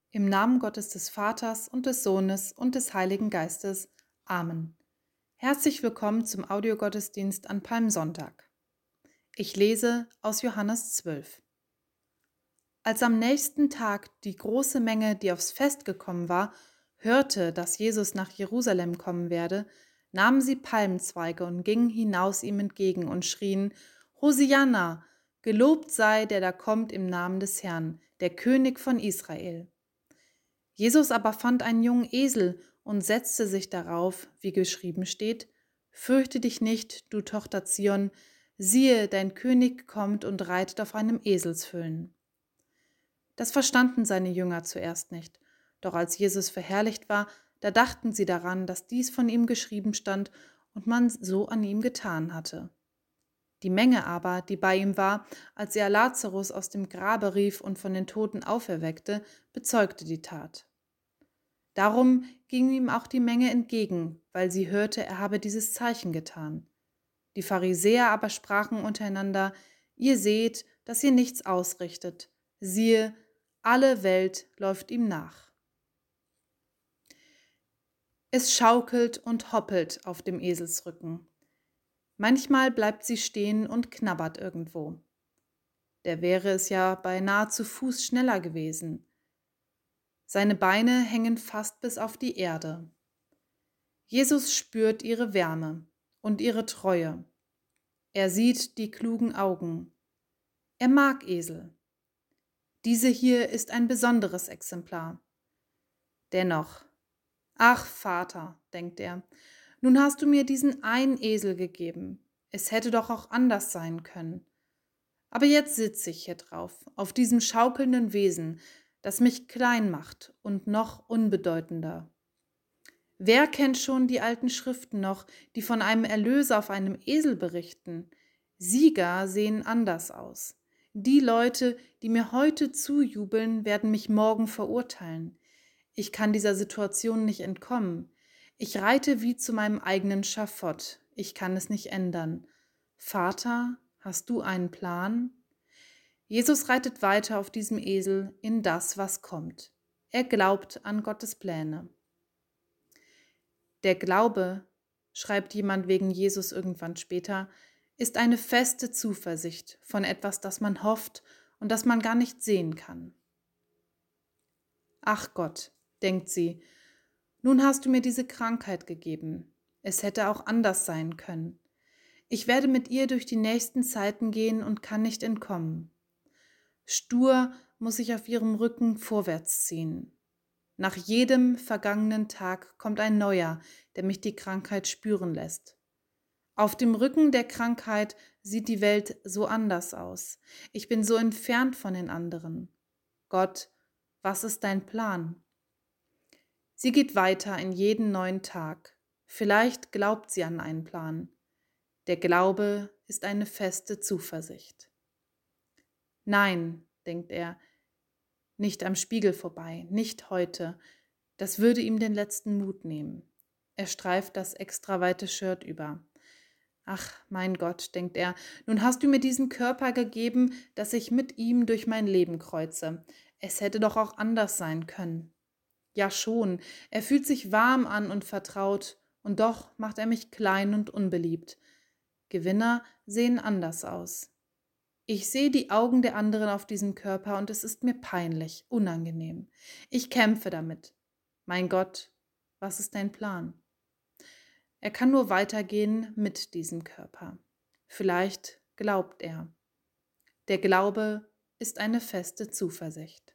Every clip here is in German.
Im Namen Gottes des Vaters und des Sohnes und des Heiligen Geistes. Amen. Herzlich willkommen zum Audiogottesdienst an Palmsonntag. Ich lese aus Johannes 12. Als am nächsten Tag die große Menge, die aufs Fest gekommen war, hörte, dass Jesus nach Jerusalem kommen werde, nahmen sie Palmzweige und gingen hinaus ihm entgegen und schrien: Hosianna, gelobt sei, der da kommt im Namen des Herrn, der König von Israel. Jesus aber fand einen jungen Esel und setzte sich darauf, wie geschrieben steht: Fürchte dich nicht, du Tochter Zion, siehe, dein König kommt und reitet auf einem Eselsfüllen. Das verstanden seine Jünger zuerst nicht, doch als Jesus verherrlicht war, da dachten sie daran, dass dies von ihm geschrieben stand und man so an ihm getan hatte. Die Menge aber, die bei ihm war, als er Lazarus aus dem Grabe rief und von den Toten auferweckte, bezeugte die Tat. Darum ging ihm auch die Menge entgegen, weil sie hörte, er habe dieses Zeichen getan. Die Pharisäer aber sprachen untereinander: Ihr seht, dass ihr nichts ausrichtet. Siehe, alle Welt läuft ihm nach. Es schaukelt und hoppelt auf dem Eselsrücken. Manchmal bleibt sie stehen und knabbert irgendwo. Der wäre es ja beinahe zu Fuß schneller gewesen. Seine Beine hängen fast bis auf die Erde. Jesus spürt ihre Wärme und ihre Treue. Er sieht die klugen Augen. Er mag Esel. Diese hier ist ein besonderes Exemplar. Dennoch, ach Vater, denkt er, nun hast du mir diesen einen Esel gegeben. Es hätte doch auch anders sein können. Aber jetzt sitze ich hier drauf, auf diesem schaukelnden Wesen, das mich klein macht und noch unbedeutender. Wer kennt schon die alten Schriften noch, die von einem Erlöser auf einem Esel berichten? Sieger sehen anders aus. Die Leute, die mir heute zujubeln, werden mich morgen verurteilen. Ich kann dieser Situation nicht entkommen. Ich reite wie zu meinem eigenen Schafott. Ich kann es nicht ändern. Vater, hast du einen Plan? Jesus reitet weiter auf diesem Esel in das, was kommt. Er glaubt an Gottes Pläne. Der Glaube, schreibt jemand wegen Jesus irgendwann später, ist eine feste Zuversicht von etwas, das man hofft und das man gar nicht sehen kann. Ach Gott, denkt sie, nun hast du mir diese Krankheit gegeben. Es hätte auch anders sein können. Ich werde mit ihr durch die nächsten Zeiten gehen und kann nicht entkommen. Stur muss ich auf ihrem Rücken vorwärts ziehen. Nach jedem vergangenen Tag kommt ein neuer, der mich die Krankheit spüren lässt. Auf dem Rücken der Krankheit sieht die Welt so anders aus. Ich bin so entfernt von den anderen. Gott, was ist dein Plan? Sie geht weiter in jeden neuen Tag. Vielleicht glaubt sie an einen Plan. Der Glaube ist eine feste Zuversicht. Nein, denkt er, nicht am Spiegel vorbei, nicht heute. Das würde ihm den letzten Mut nehmen. Er streift das extra weite Shirt über. Ach, mein Gott, denkt er, nun hast du mir diesen Körper gegeben, dass ich mit ihm durch mein Leben kreuze. Es hätte doch auch anders sein können. Ja schon, er fühlt sich warm an und vertraut, und doch macht er mich klein und unbeliebt. Gewinner sehen anders aus. Ich sehe die Augen der anderen auf diesem Körper und es ist mir peinlich, unangenehm. Ich kämpfe damit. Mein Gott, was ist dein Plan? Er kann nur weitergehen mit diesem Körper. Vielleicht glaubt er. Der Glaube ist eine feste Zuversicht.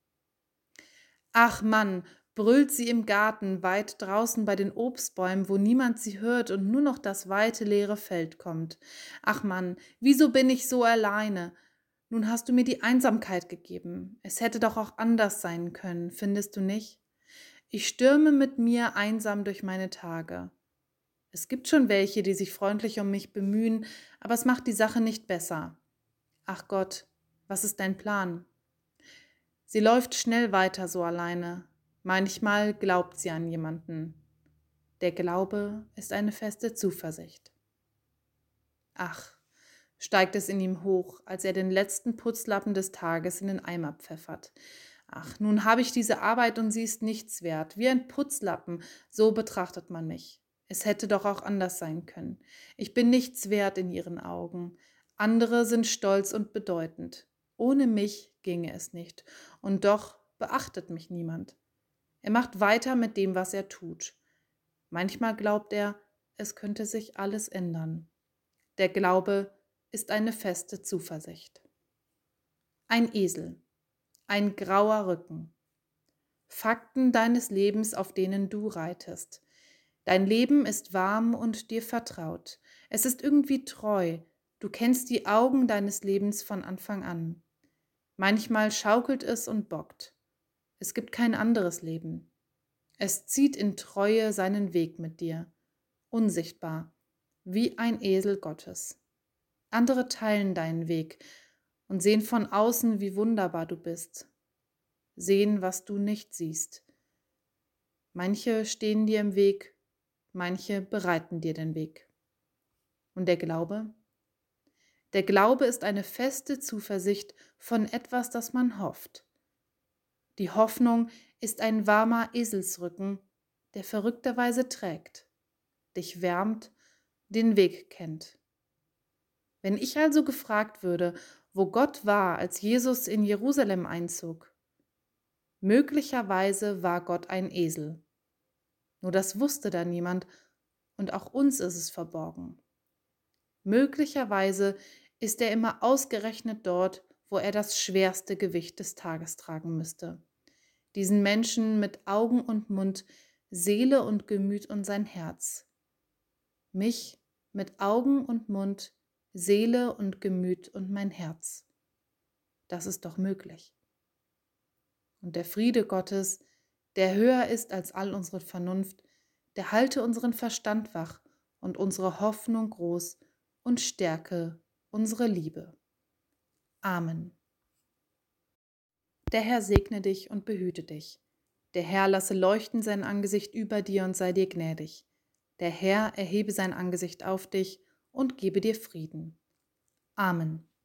Ach Mann, brüllt sie im Garten, weit draußen bei den Obstbäumen, wo niemand sie hört und nur noch das weite leere Feld kommt. Ach Mann, wieso bin ich so alleine? Nun hast du mir die Einsamkeit gegeben. Es hätte doch auch anders sein können, findest du nicht? Ich stürme mit mir einsam durch meine Tage. Es gibt schon welche, die sich freundlich um mich bemühen, aber es macht die Sache nicht besser. Ach Gott, was ist dein Plan? Sie läuft schnell weiter so alleine. Manchmal glaubt sie an jemanden. Der Glaube ist eine feste Zuversicht. Ach, steigt es in ihm hoch, als er den letzten Putzlappen des Tages in den Eimer pfeffert. Ach, nun habe ich diese Arbeit und sie ist nichts wert, wie ein Putzlappen, so betrachtet man mich. Es hätte doch auch anders sein können. Ich bin nichts wert in ihren Augen. Andere sind stolz und bedeutend. Ohne mich ginge es nicht, und doch beachtet mich niemand. Er macht weiter mit dem, was er tut. Manchmal glaubt er, es könnte sich alles ändern. Der Glaube ist eine feste Zuversicht. Ein Esel, ein grauer Rücken. Fakten deines Lebens, auf denen du reitest. Dein Leben ist warm und dir vertraut. Es ist irgendwie treu. Du kennst die Augen deines Lebens von Anfang an. Manchmal schaukelt es und bockt. Es gibt kein anderes Leben. Es zieht in Treue seinen Weg mit dir, unsichtbar, wie ein Esel Gottes. Andere teilen deinen Weg und sehen von außen, wie wunderbar du bist, sehen, was du nicht siehst. Manche stehen dir im Weg, manche bereiten dir den Weg. Und der Glaube? Der Glaube ist eine feste Zuversicht von etwas, das man hofft. Die Hoffnung ist ein warmer Eselsrücken, der verrückterweise trägt, dich wärmt, den Weg kennt. Wenn ich also gefragt würde, wo Gott war, als Jesus in Jerusalem einzog, möglicherweise war Gott ein Esel. Nur das wusste da niemand und auch uns ist es verborgen. Möglicherweise ist er immer ausgerechnet dort, wo er das schwerste Gewicht des Tages tragen müsste. Diesen Menschen mit Augen und Mund, Seele und Gemüt und sein Herz. Mich mit Augen und Mund, Seele und Gemüt und mein Herz. Das ist doch möglich. Und der Friede Gottes, der höher ist als all unsere Vernunft, der halte unseren Verstand wach und unsere Hoffnung groß und stärke unsere Liebe. Amen. Der Herr segne dich und behüte dich. Der Herr lasse leuchten sein Angesicht über dir und sei dir gnädig. Der Herr erhebe sein Angesicht auf dich und gebe dir Frieden. Amen.